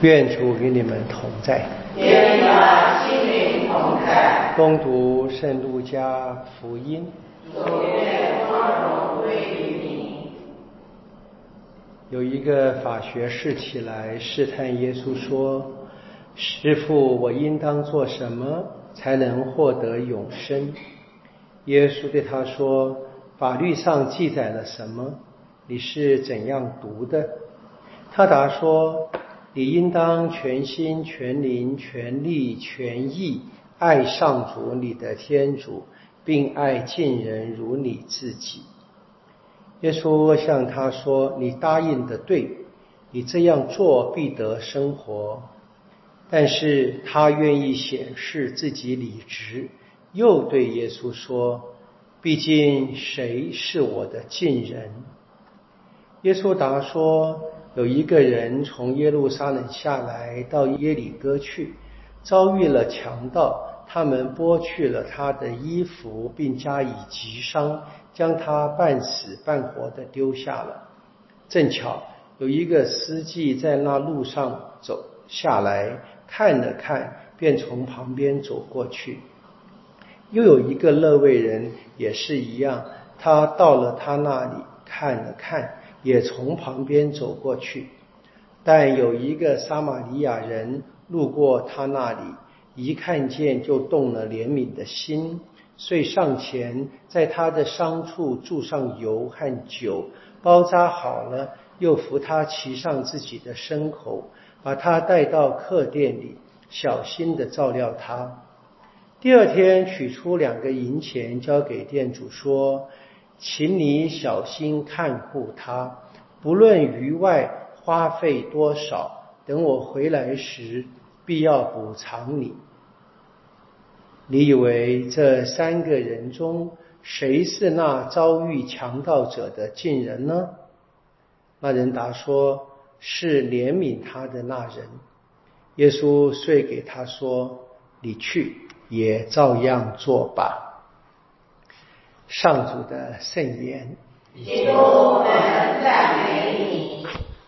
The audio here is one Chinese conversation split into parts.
愿主与你们同在， 愿你们心灵同在。 恭读圣路加福音。 主愿光荣归于你。 有一个法学士起来试探耶稣说：“师父，我应当做什么才能获得永生？”耶稣对他说：“法律上记载了什么？你是怎样读的？”他答说：“你应当全心全灵全力全意爱上主你的天主，并爱近人如你自己。”耶稣向他说：“你答应的对，你这样做必得生活。”但是他愿意显示自己理直，又对耶稣说：“毕竟谁是我的近人？”耶稣答说：“有一个人从耶路撒冷下来到耶里哥去，遭遇了强盗，他们剥去了他的衣服，并加以击伤，将他半死半活地丢下了。正巧有一个司机在那路上走下来，看了看，便从旁边走过去。又有一个勒未人也是一样，他到了他那里，看了看，也从旁边走过去。但有一个撒玛利亚人路过他那里，一看见就动了怜悯的心，遂上前在他的伤处注上油和酒，包扎好了，又扶他骑上自己的牲口，把他带到客店里，小心地照料他。第二天取出2个银钱交给店主，说：“请你小心看护他，不论于外花费多少，等我回来时必要补偿你。”你以为这3个人中谁是那遭遇强盗者的近人呢？那人答说：“是怜悯他的那人。”耶稣遂给他说：“你去，也照样做吧。”上主的圣言。 基督，我们赞美你。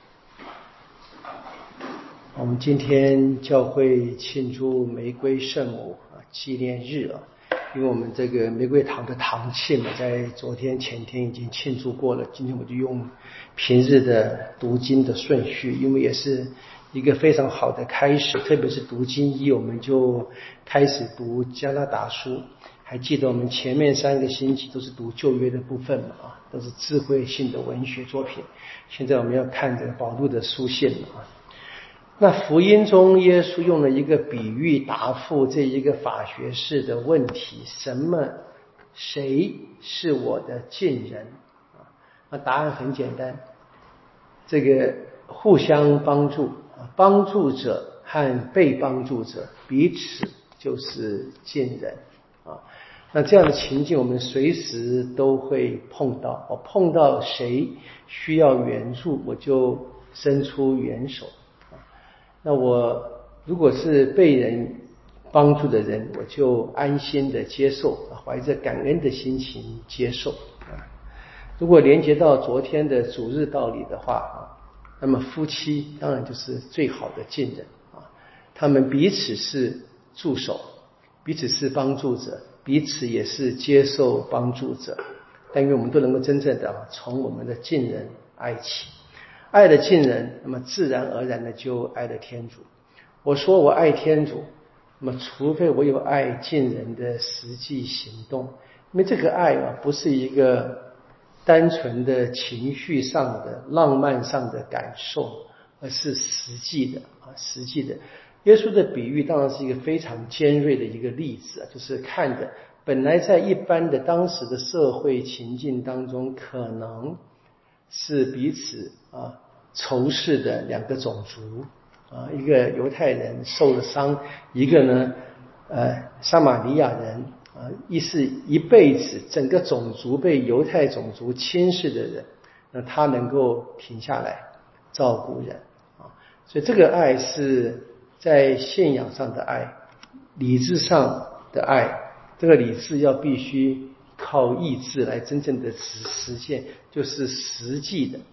我们今天教会庆祝玫瑰圣母纪念日啊，因为我们这个玫瑰堂的堂庆在昨天前天已经庆祝过了，今天我就用平日的读经的顺序，因为也是一个非常好的开始，特别是读经1，我们就开始读加拉达书。还记得我们前面3个星期都是读旧约的部分嘛，都是智慧性的文学作品。现在我们要看这个保禄的书信了。那福音中耶稣用了一个比喻答复这一个法学士的问题：谁是我的近人？那答案很简单，这个互相帮助，帮助者和被帮助者彼此就是近人啊。那这样的情境我们随时都会碰到，我碰到谁需要援助，我就伸出援手。那我如果是被人帮助的人，我就安心的接受，怀着感恩的心情接受。如果连接到昨天的主日道理的话，那么夫妻当然就是最好的近人啊，他们彼此是助手，彼此是帮助者，彼此也是接受帮助者。但愿我们都能够真正的从我们的近人爱起，爱了近人，那么自然而然的就爱了天主。我说我爱天主，那么除非我有爱近人的实际行动，因为这个爱不是一个单纯的情绪上的浪漫上的感受，而是实际的。耶稣的比喻当然是一个非常尖锐的一个例子，就是看的本来在一般的当时的社会情境当中，可能是彼此仇视的2个种族一个犹太人受了伤，一个呢撒玛利亚人亦是一辈子整个种族被犹太种族轻视的人，那他能够停下来照顾人所以这个爱是在信仰上的爱，理智上的爱，这个理智要必须靠意志来真正的实现，就是实际的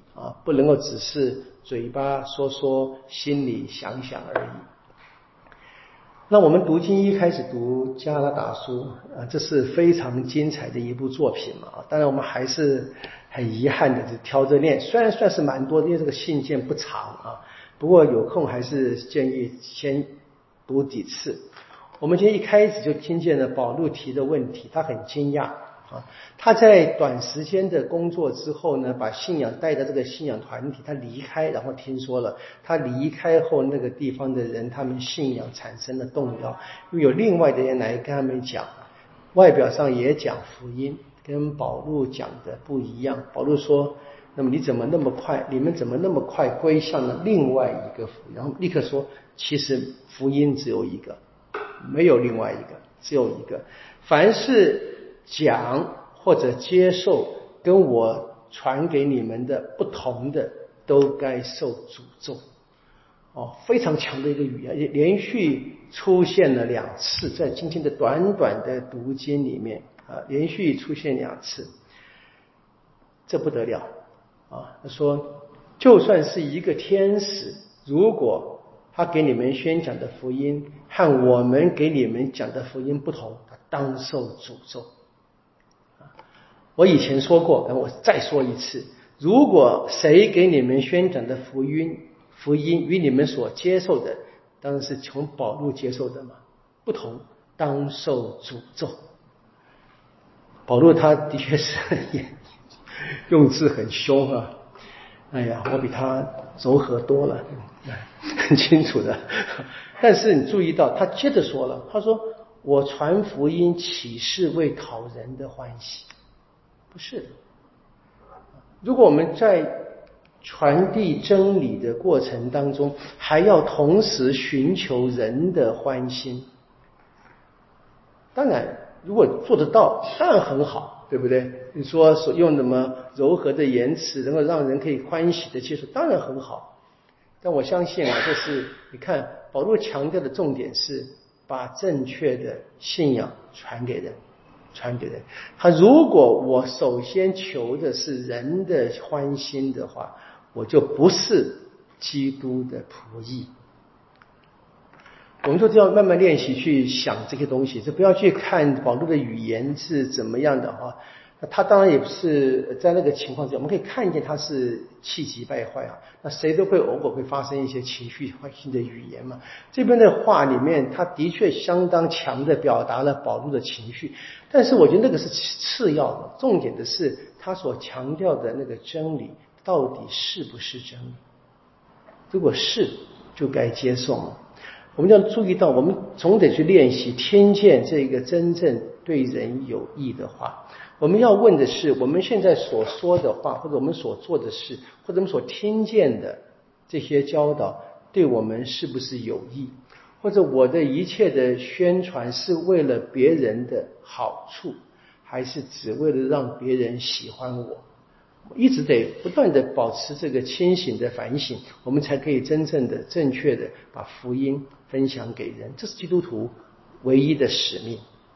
不能够只是嘴巴说说，心里想想而已。那我们读经一开始读加拉达书这是非常精彩的一部作品嘛。当然我们还是很遗憾的挑着念，虽然算是蛮多的，因为这个信件不长不过有空还是建议先读几次。我们今天一开始就听见了保禄提的问题，他很惊讶他在短时间的工作之后呢，把信仰带到这个信仰团体，他离开，然后听说了他离开后那个地方的人，他们信仰产生了动摇，因为有另外的人来跟他们讲，外表上也讲福音，跟保禄讲的不一样。保禄说，那么你们怎么那么快归向了另外一个福音？然后立刻说，其实福音只有一个，没有另外一个，只有一个。凡是讲或者接受跟我传给你们的不同的，都该受诅咒。非常强的一个语言，连续出现了2次，在今天的短短的读经里面连续出现2次，这不得了他说，就算是一个天使，如果他给你们宣讲的福音和我们给你们讲的福音不同，他当受诅咒。我以前说过，我再说一次，如果谁给你们宣讲的福音与你们所接受的，当然是从保禄接受的嘛，不同，当受诅咒。保禄他的确是用字很凶哎呀，我比他柔和多了，很清楚的。但是你注意到他接着说了，他说，我传福音岂是为讨人的欢喜？不是的。如果我们在传递真理的过程当中，还要同时寻求人的欢心，当然如果做得到当然很好，对不对？你说所用什么柔和的言辞能够让人可以欢喜的接受，当然很好。但我相信就是你看保禄强调的重点是把正确的信仰传给人。他如果我首先求的是人的欢心的话，我就不是基督的仆役。我们就这样慢慢练习去想这些东西，就不要去看保禄的语言是怎么样的他当然也不是在那个情况下，我们可以看见他是气急败坏那谁都会偶尔会发生一些情绪化性的语言嘛。这边的话里面，他的确相当强的表达了保禄的情绪，但是我觉得那个是次要的，重点的是他所强调的那个真理到底是不是真理。如果是，就该接受了。我们要注意到，我们总得去练习听见这个真正对人有益的话。我们要问的是，我们现在所说的话，或者我们所做的事，或者我们所听见的这些教导，对我们是不是有益？或者我的一切的宣传是为了别人的好处，还是只为了让别人喜欢我？一直得不断的保持这个清醒的反省，我们才可以真正的正确的把福音分享给人，这是基督徒唯一的使命。